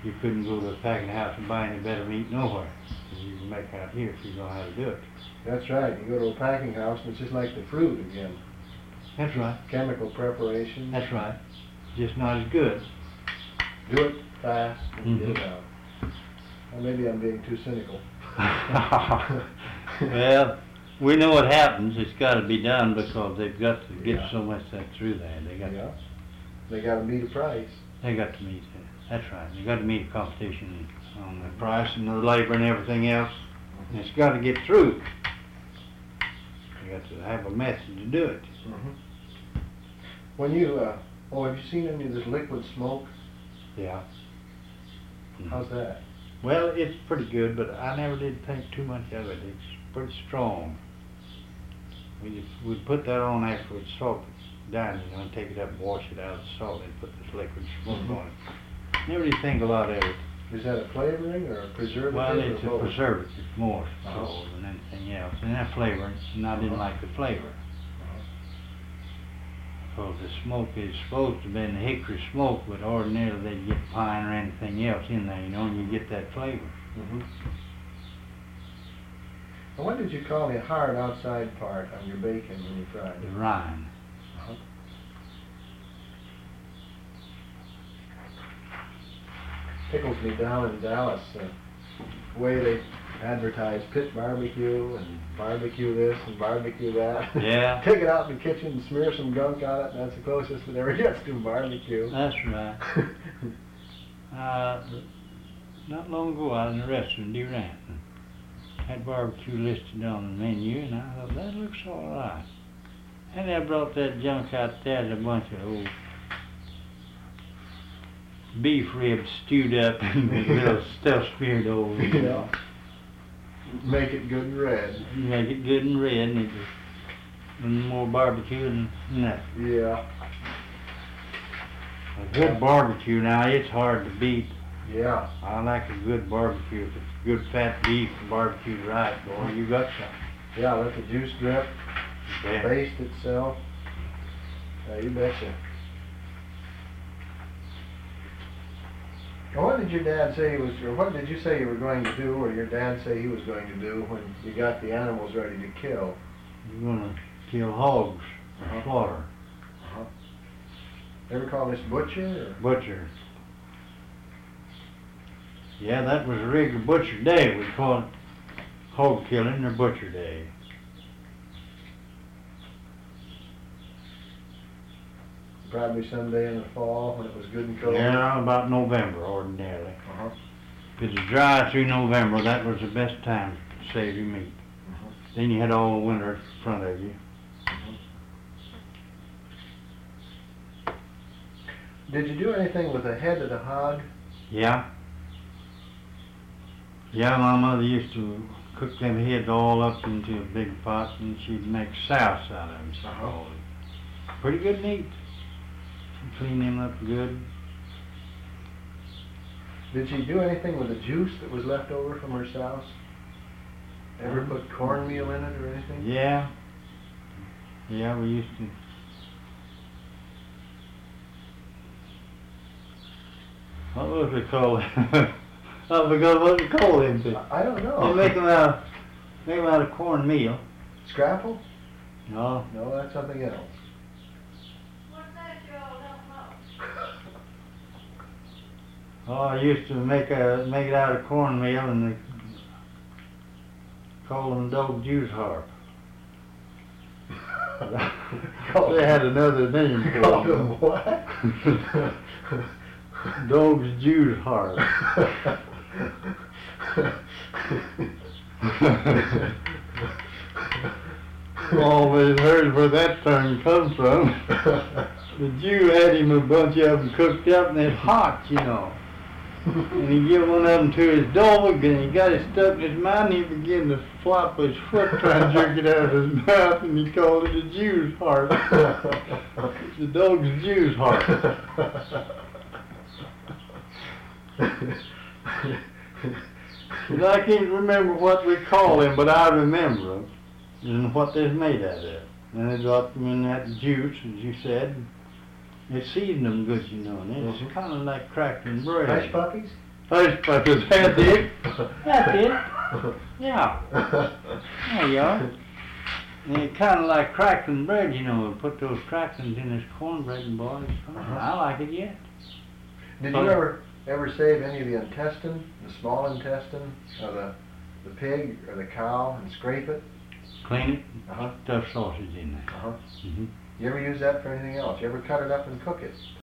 You couldn't go to a packing house and buy any better meat nowhere. You can make out here if you know how to do it. That's right. You go to a packing house and it's just like the fruit again. That's right. Chemical preparation. That's right. Just not as good. Do it fast and get Mhm. it out. Well, maybe I'm being too cynical. Well, we know what happens. It's got to be done because they've got to get Yeah. so much stuff through there. They got to meet a price. They got to meet that. That's right. They got to meet the competition on the price and the labor and everything else. And it's got to get through. You got to have a method to do it. Mm-hmm. When you, have you seen any of this liquid smoke? Yeah. How's that? Well, it's pretty good, but I never did think too much of it. It's pretty strong. We'd put that on after we'd salt it down, you know, and take it up and wash it out of the salt and put this liquid smoke on it. Never did think a lot of it. Is that a flavoring or a preservative? Well, it's or a both? preservative more Uh-huh. so than anything else. And that flavoring, and I didn't like the flavor. Because the smoke is supposed to be the hickory smoke, but ordinarily they'd get pine or anything else in there, you know, and you get that flavor. Mm-hmm. And what did you call the hard outside part on your bacon when you fried The it? rind. Uh-huh. Tickles me down in Dallas, the way they advertise pit barbecue and barbecue this and barbecue that. Yeah. Take it out in the kitchen and smear some gunk on it, and that's the closest it ever gets to barbecue. That's right. Not long ago I was in a restaurant in Durant and had barbecue listed on the menu, and I thought, that looks all right. And I brought that junk out there, there's a bunch of old beef ribs stewed up and with little stuff smeared over it. You know. Make it good and red. You make it good and red, and it's more barbecue than nothing. Yeah. A good barbecue now, it's hard to beat. Yeah. I like a good barbecue. If it's good fat beef and barbecued right, boy, you got something. Yeah, let the juice drip, Yeah. baste itself. Yeah, you betcha. Now, what did your dad say he was, or what did you say you were going to do, or your dad say he was going to do when you got the animals ready to kill? You're gonna kill hogs, Uh-huh. slaughter, Ever call this butcher? butcher. Yeah, that was a regular butcher day. We call it hog killing or butcher day. Probably someday in the fall when it was good and cold. Yeah, about November ordinarily. Uh-huh. If it's dry through November, that was the best time to save your meat. Uh-huh. Then you had all the winter in front of you. Did you do anything with the head of the hog? Yeah. Yeah, my mother used to cook them heads all up into a big pot and she'd make sauce out of them. Uh-huh. Pretty good meat. She'd clean them up good. Did she do anything with the juice that was left over from her souse? Ever put cornmeal in it or anything? Yeah. Yeah, we used to. What was it called? I forgot what we called them to. I don't know. They make them out of cornmeal. Scrapple? No. No, that's something else. What's that you all don't know? Oh, I used to make it out of cornmeal and they call them dog juice harp. They had another name for Called them. them what? Dog's juice harp. Always heard where that term comes from. The Jew had him a bunch of them cooked up and it's hot, you know. And he gave one of them to his dog and he got it stuck in his mouth and he began to flop his foot trying to jerk it out of his mouth and he called it a Jew's heart. The dog's Jew's heart. But I can't remember what we call them, but I remember them and what they're made out of. And they got them in that juice, as you said. It seasoned them good, you know, and it's kind of like crackling bread. Hush puppies? Hushpuppies, that's it. That's it. Yeah. There you are. And it's kind of like crackling bread, you know. We put those cracklings in this cornbread and boys. I like it yet. Did you ever save any of the intestine, the small intestine of the pig or the cow and scrape it? Clean it, Uh-huh. stuff sausage in there. Uh-huh. Mm-hmm. You ever use that for anything else? You ever cut it up and cook it?